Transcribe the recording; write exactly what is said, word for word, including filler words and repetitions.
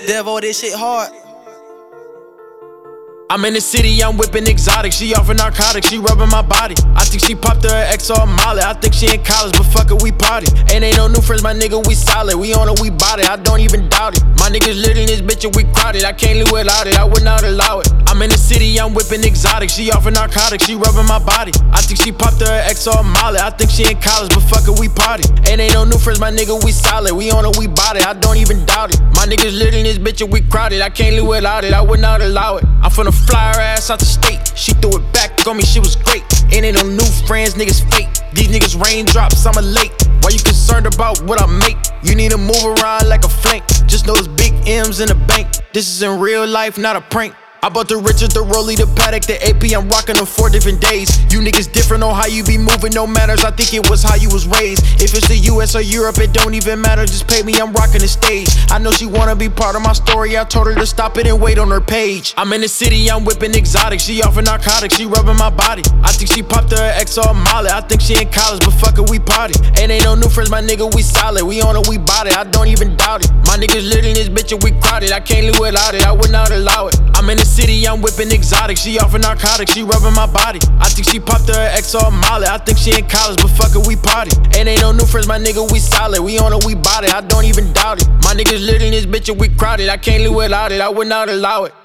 Devo, this shit hard. I'm in the city, I'm whipping exotic. She offering narcotics, she rubbing my body. I think she popped her ex or Molly. I think she in college, but fuck it, we party. Ain't ain't no new friends, my nigga, we solid. We on it, we bout it, I don't even doubt it. My niggas lit in this bitch and we crowded. I can't live without it, I would not allow it. I'm in the city, I'm whipping exotic. She offering narcotics, she rubbing my body. I think she popped her ex or Molly. I think she in college, but fuck it, we party. Ain't ain't no new friends, my nigga, we solid. We on it, we bout it, I don't even doubt it. My niggas lit in this bitch and we crowded. I can't live without it, I would not allow it. I'm finna fly her ass out the state. She threw it back on me, she was great. Ain't ain't no new friends, niggas fake. These niggas raindrops, I'm a lake. Why you concerned about what I make? You need to move around like a flank. Just know it's big M's in the bank. This is in real life, not a prank. I bought the Richard, the Rollie, the Paddock, the A P, I'm rocking them four different days. You niggas different on how you be moving, no matters, I think it was how you was raised. If it's the U S or Europe, it don't even matter, just pay me, I'm rocking the stage. I know she wanna be part of my story, I told her to stop it and wait on her page. I'm in the city, I'm whipping exotic, she offering narcotics, she rubbing my body. I think she popped her ex or Molly, I think she in college, but fuck it, we party. Ain't ain't no new friends, my nigga, we solid. We on it, we bout it, I don't even doubt it. My niggas lit in this bitch and we crowded, I can't live without it, I would not allow it. I'm in the city, I'm whipping exotic, she offering narcotics, she rubbing my body. I think she popped her ex or Molly. I think she in college, but fuck it, we party. Ain't ain't no new friends, my nigga, we solid. We on it, we bout it, I don't even doubt it. My niggas lit in this bitch and we crowded. I can't live without it, I would not allow it.